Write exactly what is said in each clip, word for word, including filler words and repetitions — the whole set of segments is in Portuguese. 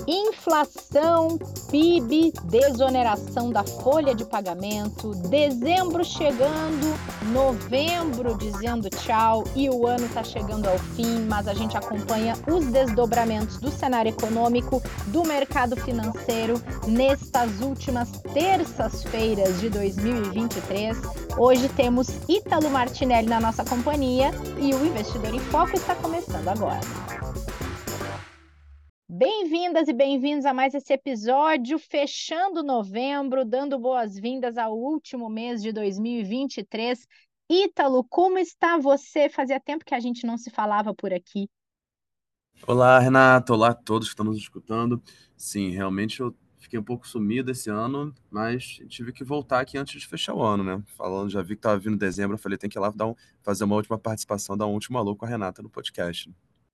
Inflação, P I B, desoneração da folha de pagamento, dezembro chegando, novembro dizendo tchau e o ano está chegando ao fim, mas a gente acompanha os desdobramentos do cenário econômico, do mercado financeiro nestas últimas terças-feiras de dois mil e vinte e três. Hoje temos Ítalo Martinelli na nossa companhia e o Investidor em Foco está começando agora. Bem-vindas e bem-vindos a mais esse episódio, fechando novembro, dando boas-vindas ao último mês de dois mil e vinte e três. Ítalo, como está você? Fazia tempo que a gente não se falava por aqui. Olá, Renato. Olá a todos que estão nos escutando. Sim, realmente eu fiquei um pouco sumido esse ano, mas tive que voltar aqui antes de fechar o ano, né? Falando, já vi que estava vindo dezembro, eu falei, tem que ir lá dar um, fazer uma última participação, dar um último alô com a Renata no podcast.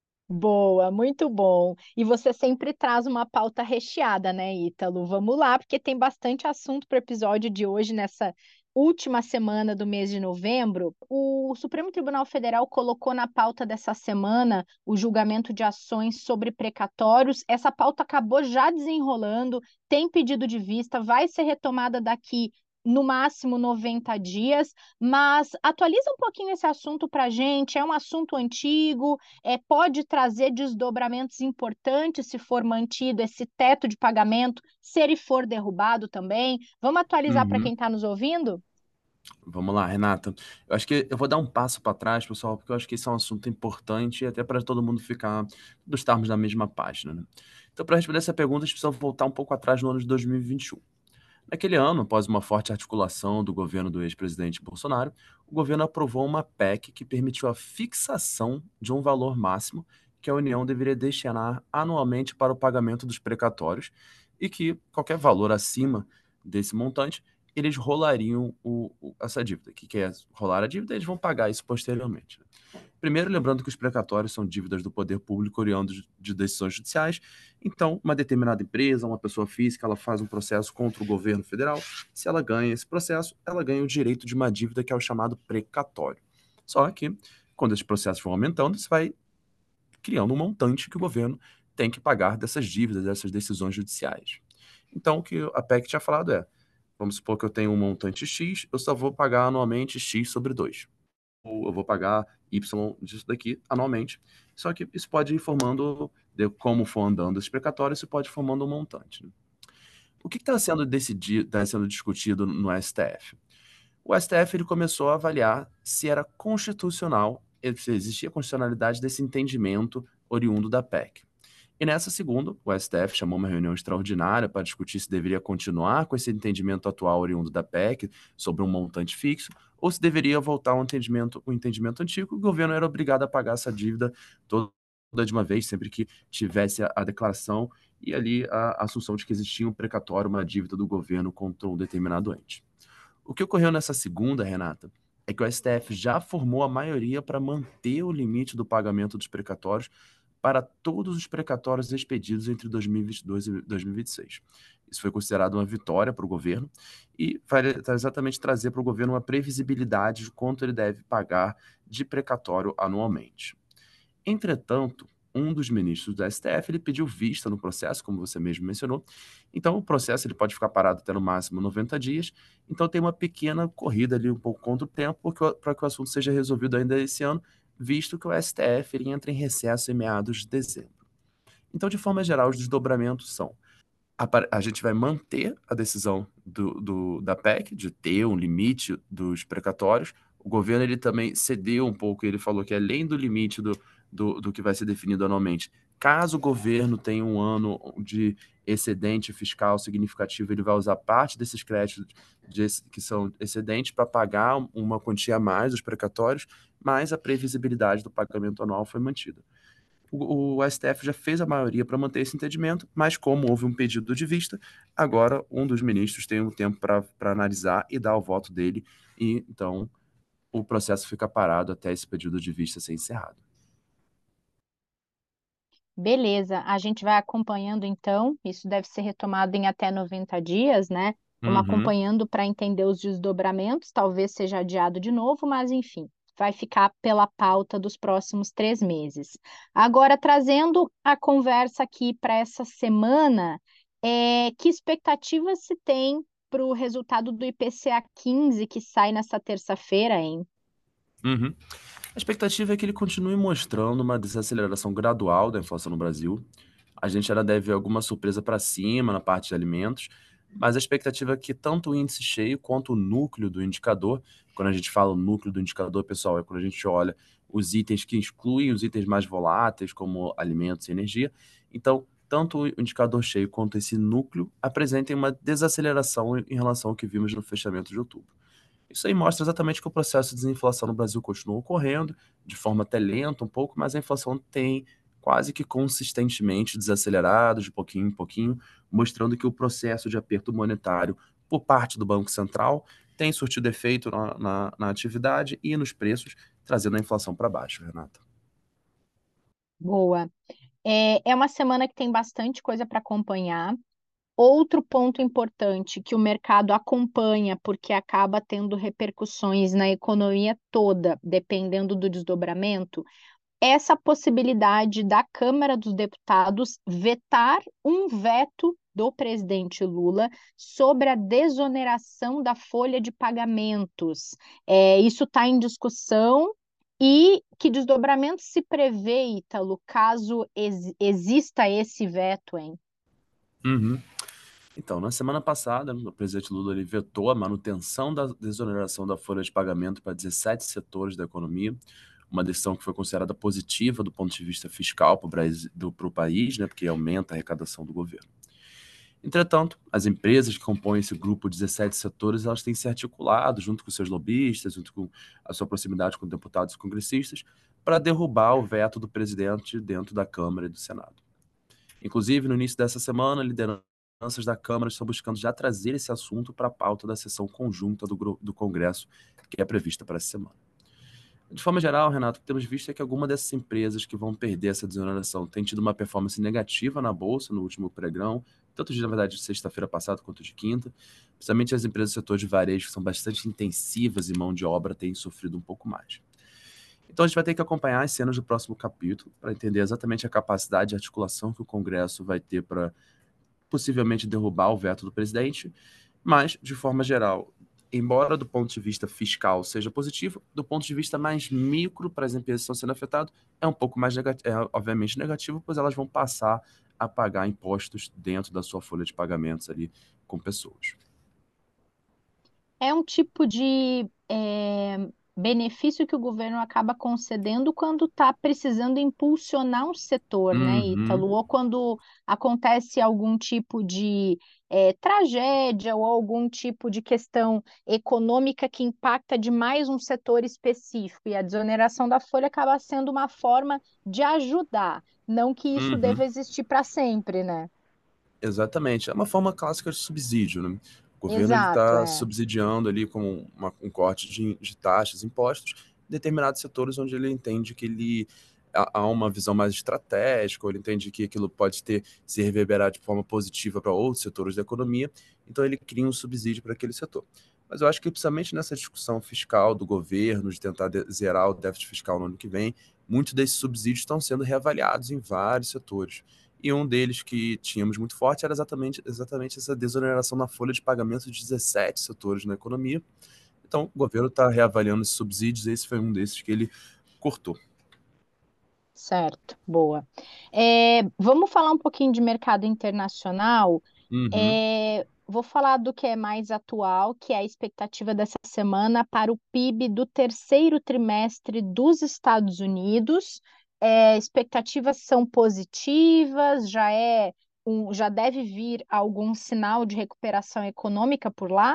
Boa, muito bom. E você sempre traz uma pauta recheada, né, Ítalo? Vamos lá, porque tem bastante assunto para o episódio de hoje, nessa última semana do mês de novembro. O Supremo Tribunal Federal colocou na pauta dessa semana o julgamento de ações sobre precatórios. Essa pauta acabou já desenrolando, tem pedido de vista, vai ser retomada daqui no máximo noventa dias, mas atualiza um pouquinho esse assunto para a gente. É um assunto antigo, é, pode trazer desdobramentos importantes se for mantido esse teto de pagamento, se ele for derrubado também. Vamos atualizar para quem Uhum. está nos ouvindo? Vamos lá, Renata. Eu acho que eu vou dar um passo para trás, pessoal, porque eu acho que esse é um assunto importante e até para todo mundo ficar, todos estarmos na mesma página, né? Então, para responder essa pergunta, a gente precisa voltar um pouco atrás no ano de dois mil e vinte e um. Naquele ano, após uma forte articulação do governo do ex-presidente Bolsonaro, o governo aprovou uma P E C que permitiu a fixação de um valor máximo que a União deveria destinar anualmente para o pagamento dos precatórios e que qualquer valor acima desse montante, eles rolariam o- o- essa dívida. O que que é rolar a dívida? Eles vão pagar isso posteriormente. Primeiro, lembrando que os precatórios são dívidas do poder público oriundos de decisões judiciais. Então, uma determinada empresa, uma pessoa física, ela faz um processo contra o governo federal. Se ela ganha esse processo, ela ganha o direito de uma dívida que é o chamado precatório. Só que, quando esses processos vão aumentando, você vai criando um montante que o governo tem que pagar dessas dívidas, dessas decisões judiciais. Então, o que a P E C tinha falado é, vamos supor que eu tenho um montante X, eu só vou pagar anualmente X sobre dois, ou eu vou pagar Y disso daqui anualmente. Só que isso pode ir formando, de como for andando esse precatório, isso pode ir formando um montante, né? O que está sendo decidido, está sendo discutido no S T F? O S T F ele começou a avaliar se era constitucional, se existia constitucionalidade desse entendimento oriundo da P E C. E nessa segunda, o S T F chamou uma reunião extraordinária para discutir se deveria continuar com esse entendimento atual oriundo da P E C sobre um montante fixo ou se deveria voltar ao entendimento, o entendimento antigo, o governo era obrigado a pagar essa dívida toda de uma vez, sempre que tivesse a, a declaração e ali a, a assunção de que existia um precatório, uma dívida do governo contra um determinado ente. O que ocorreu nessa segunda, Renata, é que o S T F já formou a maioria para manter o limite do pagamento dos precatórios para todos os precatórios expedidos entre dois mil e vinte e dois e dois mil e vinte e seis. Isso foi considerado uma vitória para o governo e vai exatamente trazer para o governo uma previsibilidade de quanto ele deve pagar de precatório anualmente. Entretanto, um dos ministros do S T F ele pediu vista no processo, como você mesmo mencionou. Então, o processo ele pode ficar parado até no máximo noventa dias. Então, tem uma pequena corrida ali, um pouco contra o tempo, para que o assunto seja resolvido ainda esse ano, visto que o S T F ele entra em recesso em meados de dezembro. Então, de forma geral, os desdobramentos são: a, par- a gente vai manter a decisão do, do- da P E C de ter um limite dos precatórios. O governo ele também cedeu um pouco, ele falou que além do limite do, do, do que vai ser definido anualmente, caso o governo tenha um ano de excedente fiscal significativo, ele vai usar parte desses créditos de ex- que são excedentes para pagar uma quantia a mais dos precatórios, mas a previsibilidade do pagamento anual foi mantida. O, o S T F já fez a maioria para manter esse entendimento, mas como houve um pedido de vista, agora um dos ministros tem um tempo para analisar e dar o voto dele, e então o processo fica parado até esse pedido de vista ser encerrado. Beleza, a gente vai acompanhando então, isso deve ser retomado em até noventa dias, né? Vamos Uhum. acompanhando para entender os desdobramentos, talvez seja adiado de novo, mas enfim. vai ficar pela pauta dos próximos três meses. Agora, trazendo a conversa aqui para essa semana, é, que expectativas se tem para o resultado do I P C A quinze que sai nessa terça-feira, hein? Uhum. A expectativa é que ele continue mostrando uma desaceleração gradual da inflação no Brasil. A gente ainda deve ver alguma surpresa para cima na parte de alimentos, mas a expectativa é que tanto o índice cheio quanto o núcleo do indicador, quando a gente fala o núcleo do indicador, pessoal, é quando a gente olha os itens que excluem os itens mais voláteis, como alimentos e energia. Então, tanto o indicador cheio quanto esse núcleo apresentem uma desaceleração em relação ao que vimos no fechamento de outubro. Isso aí mostra exatamente que o processo de desinflação no Brasil continua ocorrendo, de forma até lenta um pouco, mas a inflação tem quase que consistentemente desacelerado de pouquinho em pouquinho, mostrando que o processo de aperto monetário por parte do Banco Central tem surtido efeito na, na, na atividade e nos preços, trazendo a inflação para baixo, Renata. Boa. É, é uma semana que tem bastante coisa para acompanhar. Outro ponto importante que o mercado acompanha, porque acaba tendo repercussões na economia toda, dependendo do desdobramento, é essa possibilidade da Câmara dos Deputados vetar um veto do presidente Lula sobre a desoneração da folha de pagamentos. É, isso está em discussão. E que desdobramento se prevê, Ítalo, caso ex- exista esse veto, hein? Uhum. Então, na semana passada, o presidente Lula ele vetou a manutenção da desoneração da folha de pagamento para dezessete setores da economia, uma decisão que foi considerada positiva do ponto de vista fiscal para o país, né, porque aumenta a arrecadação do governo. Entretanto, as empresas que compõem esse grupo de dezessete setores, elas têm se articulado junto com seus lobistas, junto com a sua proximidade com deputados e congressistas, para derrubar o veto do presidente dentro da Câmara e do Senado. Inclusive, no início dessa semana, lideranças da Câmara estão buscando já trazer esse assunto para a pauta da sessão conjunta do, gru- do Congresso, que é prevista para essa semana. De forma geral, Renato, o que temos visto é que alguma dessas empresas que vão perder essa desoneração têm tido uma performance negativa na Bolsa no último pregão, tanto de, na verdade, de sexta-feira passada quanto de quinta. Principalmente as empresas do setor de varejo, que são bastante intensivas em mão de obra, têm sofrido um pouco mais. Então a gente vai ter que acompanhar as cenas do próximo capítulo para entender exatamente a capacidade de articulação que o Congresso vai ter para possivelmente derrubar o veto do presidente, mas, de forma geral, embora do ponto de vista fiscal seja positivo, do ponto de vista mais micro para as empresas que estão sendo afetadas, é um pouco mais negativo, é obviamente negativo, pois elas vão passar a pagar impostos dentro da sua folha de pagamentos ali com pessoas. É um tipo de é, benefício que o governo acaba concedendo quando está precisando impulsionar um setor, né, Uhum, Ítalo? Ou quando acontece algum tipo de é, tragédia ou algum tipo de questão econômica que impacta demais um setor específico. E a desoneração da folha acaba sendo uma forma de ajudar. Não que isso uhum. deva existir para sempre, né? Exatamente. É uma forma clássica de subsídio, né? O governo ele Exato, está é. subsidiando ali com uma- um corte de, de taxas, impostos, determinados setores onde ele entende que ele há há uma visão mais estratégica, ou ele entende que aquilo pode ter se reverberar de forma positiva para outros setores da economia, então ele cria um subsídio para aquele setor. Mas eu acho que principalmente nessa discussão fiscal do governo, de tentar de- zerar o déficit fiscal no ano que vem, muitos desses subsídios estão sendo reavaliados em vários setores. E um deles que tínhamos muito forte era exatamente, exatamente essa desoneração na folha de pagamento de dezessete setores na economia. Então, o governo está reavaliando esses subsídios, e esse foi um desses que ele cortou. Certo, boa. É, vamos falar um pouquinho de mercado internacional. Uhum. É, vou falar do que é mais atual, que é a expectativa dessa semana para o P I B do terceiro trimestre dos Estados Unidos. É, expectativas são positivas, já é um, já deve vir algum sinal de recuperação econômica por lá?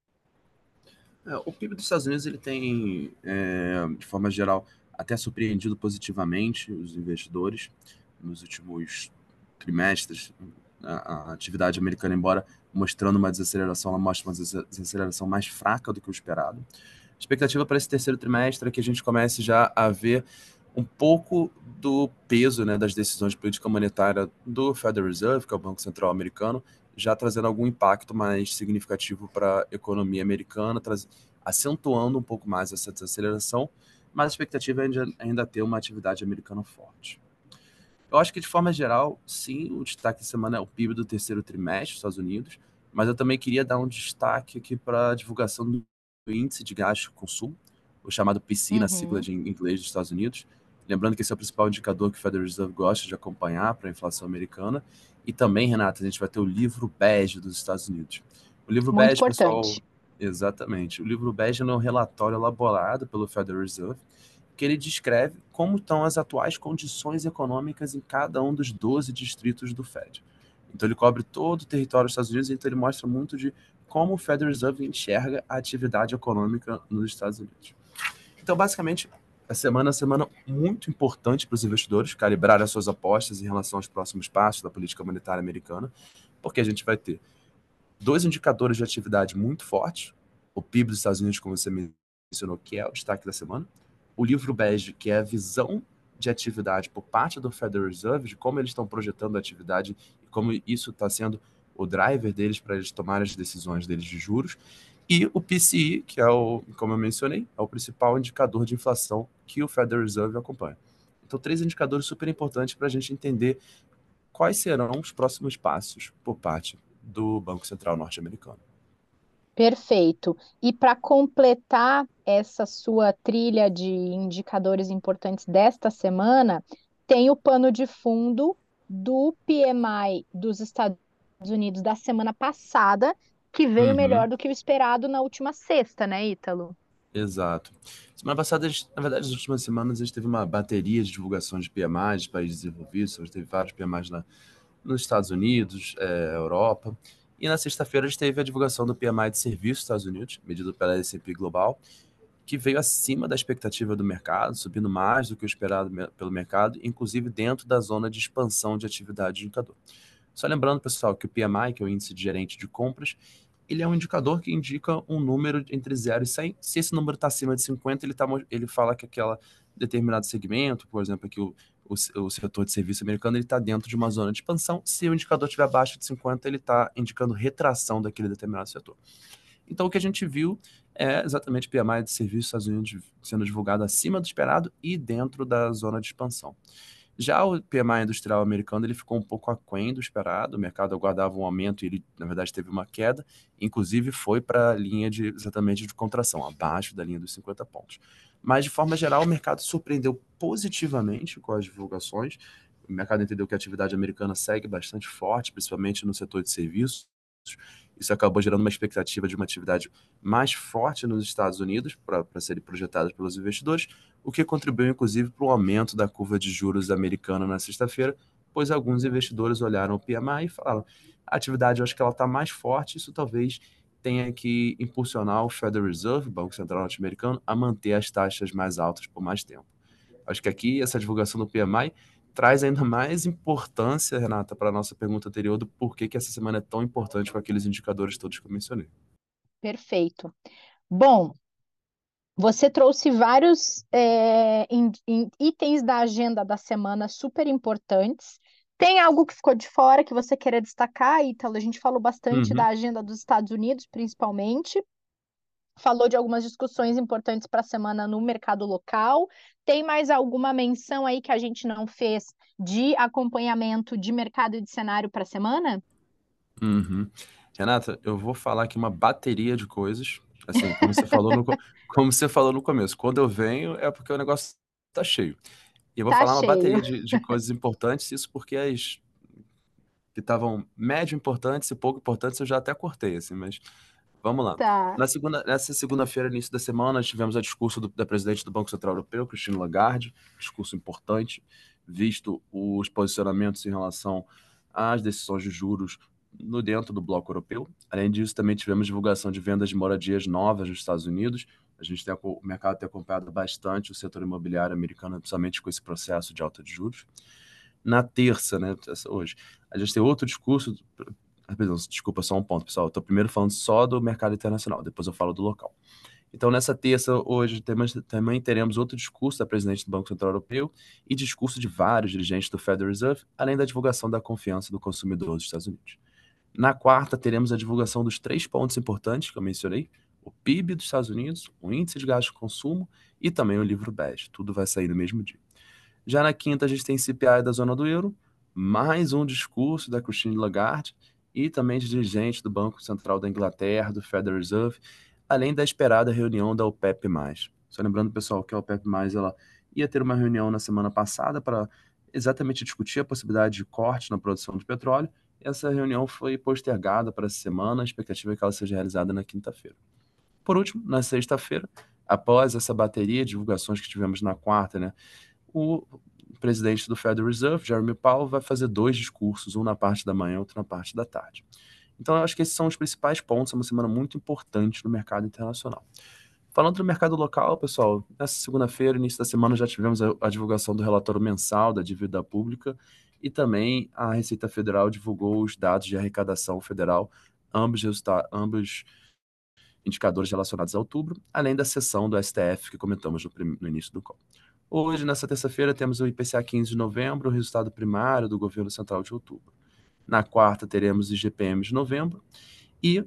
É, o P I B dos Estados Unidos ele tem, é, de forma geral, até surpreendido positivamente os investidores nos últimos trimestres. A, a atividade americana, embora mostrando uma desaceleração, ela mostra uma desaceleração mais fraca do que o esperado. A expectativa para esse terceiro trimestre é que a gente comece já a ver um pouco do peso, né, das decisões de política monetária do Federal Reserve, que é o Banco Central americano, já trazendo algum impacto mais significativo para a economia americana, traz... acentuando um pouco mais essa desaceleração, mas a expectativa é ainda, ainda ter uma atividade americana forte. Eu acho que, de forma geral, sim, o destaque da semana é o P I B do terceiro trimestre dos Estados Unidos, mas eu também queria dar um destaque aqui para a divulgação do índice de gasto de consumo, o chamado P C I, na sigla Uhum. de inglês dos Estados Unidos. Lembrando que esse é o principal indicador que o Federal Reserve gosta de acompanhar para a inflação americana. E também, Renata, a gente vai ter o livro bege dos Estados Unidos. O livro Muito bege, pessoal, importante. exatamente. O livro bege é um relatório elaborado pelo Federal Reserve que ele descreve como estão as atuais condições econômicas em cada um dos doze distritos do Fed. Então ele cobre todo o território dos Estados Unidos, então ele mostra muito de como o Federal Reserve enxerga a atividade econômica nos Estados Unidos. Então, basicamente, a semana é uma semana muito importante para os investidores calibrarem as suas apostas em relação aos próximos passos da política monetária americana, porque a gente vai ter dois indicadores de atividade muito fortes, o P I B dos Estados Unidos, como você mencionou, que é o destaque da semana, o livro bege, que é a visão de atividade por parte do Federal Reserve, de como eles estão projetando a atividade e como isso está sendo o driver deles para eles tomarem as decisões deles de juros, e o P C I, que é o, como eu mencionei, é o principal indicador de inflação que o Federal Reserve acompanha. Então, três indicadores super importantes para a gente entender quais serão os próximos passos por parte do Banco Central norte-americano. Perfeito. E para completar essa sua trilha de indicadores importantes desta semana, tem o pano de fundo do P M I dos Estados Unidos da semana passada, que veio melhor Uhum, do que o esperado na última sexta, né, Ítalo? exato. Semana passada, a gente- na verdade, nas últimas semanas, a gente teve uma bateria de divulgações de P M Is de países desenvolvidos, a gente teve vários P M Is na, nos Estados Unidos, é, Europa, e na sexta-feira a gente teve a divulgação do P M I de serviços dos Estados Unidos, medido pela S e P Global, que veio acima da expectativa do mercado, subindo mais do que o esperado me- pelo mercado, inclusive dentro da zona de expansão de atividade do indicador. Só lembrando, pessoal, que o P M I, que é o índice de gerente de compras, ele é um indicador que indica um número entre zero e cem. Se esse número está acima de cinquenta, ele, tá, mo- ele fala que aquele determinado segmento, por exemplo, aqui o, o, o setor de serviço americano, ele está dentro de uma zona de expansão. Se o indicador estiver abaixo de cinquenta, ele está indicando retração daquele determinado setor. Então, o que a gente viu é exatamente o P M I de serviços dos Estados Unidos sendo divulgado acima do esperado e dentro da zona de expansão. Já o P M I industrial americano ele ficou um pouco aquém do esperado, o mercado aguardava um aumento e ele, na verdade, teve uma queda, inclusive foi para a linha de, exatamente de contração, abaixo da linha dos cinquenta pontos. Mas, de forma geral, o mercado surpreendeu positivamente com as divulgações, o mercado entendeu que a atividade americana segue bastante forte, principalmente no setor de serviços. Isso acabou gerando uma expectativa de uma atividade mais forte nos Estados Unidos para serem projetadas pelos investidores, o que contribuiu inclusive para o aumento da curva de juros americana na sexta-feira, pois alguns investidores olharam o P M I e falaram: a atividade, eu acho que ela está mais forte, isso talvez tenha que impulsionar o Federal Reserve, Banco Central norte-americano, a manter as taxas mais altas por mais tempo. Acho que aqui essa divulgação do P M I traz ainda mais importância, Renata, para a nossa pergunta anterior do porquê que essa semana é tão importante com aqueles indicadores todos que eu mencionei. Perfeito. Bom, você trouxe vários é, in- in- itens da agenda da semana super importantes. Tem algo que ficou de fora que você queira destacar, Ítalo? A gente falou bastante da Uhum. agenda dos Estados Unidos, principalmente. Falou de algumas discussões importantes para a semana no mercado local. Tem mais alguma menção aí que a gente não fez de acompanhamento de mercado e de cenário para a semana? Uhum. Renata, eu vou falar aqui uma bateria de coisas, assim, como você falou no, co- como você falou no começo. Quando eu venho é porque o negócio tá cheio. E eu vou Tá falar uma cheio. bateria de, de coisas importantes, isso porque as que estavam médio importantes e pouco importantes eu já até cortei, assim, mas vamos lá. Tá. Na segunda, nessa segunda-feira, início da semana, nós tivemos a discurso do- da presidente do Banco Central Europeu, Christine Lagarde, discurso importante, visto os posicionamentos em relação às decisões de juros no dentro do bloco europeu. Além disso, também tivemos divulgação de vendas de moradias novas nos Estados Unidos. A gente tem, aco- o mercado tem acompanhado bastante o setor imobiliário americano, principalmente com esse processo de alta de juros. Na terça, né, essa- hoje, a gente tem outro discurso. Ah, perdão, desculpa, só um ponto, pessoal. Eu tô primeiro falando só do mercado internacional, depois eu falo do local. Então, nessa terça, hoje, temos- também teremos outro discurso da presidente do Banco Central Europeu e discurso de vários dirigentes do Federal Reserve, além da divulgação da confiança do consumidor dos Estados Unidos. Na quarta, teremos a divulgação dos três pontos importantes que eu mencionei: o P I B dos Estados Unidos, o índice de gasto de consumo e também o livro bege. Tudo vai sair no mesmo dia. Já na quinta, a gente tem C P I da zona do euro, mais um discurso da Christine Lagarde e também de dirigentes do Banco Central da Inglaterra, do Federal Reserve, além da esperada reunião da OPEP mais. Só lembrando, pessoal, que a OPEP mais ela ia ter uma reunião na semana passada para exatamente discutir a possibilidade de corte na produção de petróleo. Essa reunião foi postergada para essa semana, a expectativa é que ela seja realizada na quinta-feira. Por último, na sexta-feira, após essa bateria de divulgações que tivemos na quarta, né, o presidente do Federal Reserve, Jeremy Powell, vai fazer dois discursos, um na parte da manhã, outro na parte da tarde. Então, eu acho que esses são os principais pontos, é uma semana muito importante no mercado internacional. Falando do mercado local, pessoal, nessa segunda-feira, início da semana, já tivemos a, a divulgação do relatório mensal da dívida pública e também a Receita Federal divulgou os dados de arrecadação federal, ambos, ambos indicadores relacionados a outubro, além da sessão do S T F que comentamos no, prim, no início do call. Hoje, nessa terça-feira, temos o I P C A quinze de novembro, o resultado primário do governo central de outubro. Na quarta, teremos o I G P M de novembro e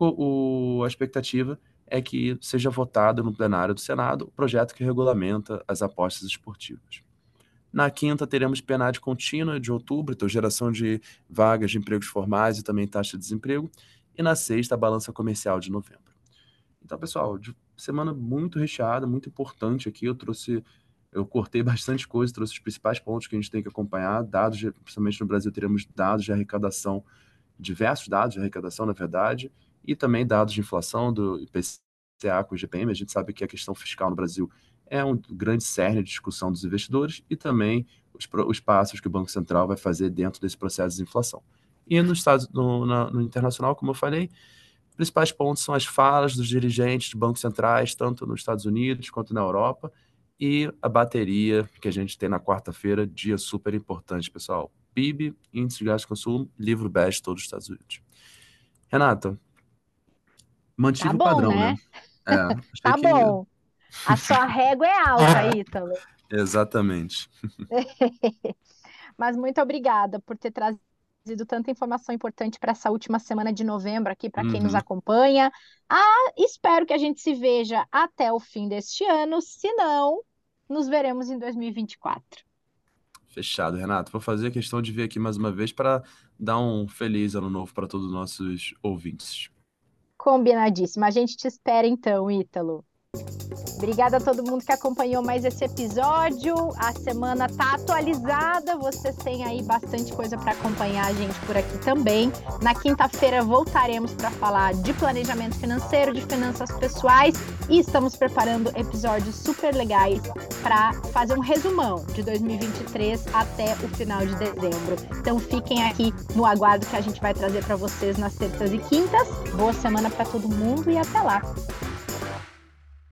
o, o, a expectativa é que seja votado no plenário do Senado o projeto que regulamenta as apostas esportivas. Na quinta, teremos P N A D contínua de outubro, então geração de vagas de empregos formais e também taxa de desemprego. E na sexta, a balança comercial de novembro. Então, pessoal, semana muito recheada, muito importante aqui. Eu trouxe, eu cortei bastante coisa, trouxe os principais pontos que a gente tem que acompanhar. Dados, de, principalmente no Brasil, teremos dados de arrecadação, diversos dados de arrecadação, na verdade, e também dados de inflação do I P C A com o I G P M. A gente sabe que a questão fiscal no Brasil é um grande cerne de discussão dos investidores e também os, os passos que o Banco Central vai fazer dentro desse processo de inflação. E no, Estados, no, na, no internacional, como eu falei, os principais pontos são as falas dos dirigentes de bancos centrais, tanto nos Estados Unidos quanto na Europa, e a bateria que a gente tem na quarta-feira, dia super importante, pessoal. P I B, índice de gasto de consumo, livro bege todos os Estados Unidos. Renata, mantive tá o bom, padrão, né? né? É, achei tá que... bom. A sua régua é alta, Ítalo. Exatamente. Mas muito obrigada por ter trazido tanta informação importante para essa última semana de novembro aqui, para quem nos Uhum. acompanha. Ah, espero que a gente se veja até o fim deste ano, se não, nos veremos em dois mil e vinte e quatro. Fechado, Renato. Vou fazer a questão de vir aqui mais uma vez para dar um feliz ano novo para todos os nossos ouvintes. Combinadíssimo. A gente te espera então, Ítalo. Obrigada a todo mundo que acompanhou mais esse episódio. A semana tá atualizada, vocês têm aí bastante coisa para acompanhar a gente por aqui também. Na quinta-feira voltaremos para falar de planejamento financeiro, de finanças pessoais e estamos preparando episódios super legais para fazer um resumão de dois mil e vinte e três até o final de dezembro. Então fiquem aqui no aguardo que a gente vai trazer para vocês nas terças e quintas. Boa semana para todo mundo e até lá.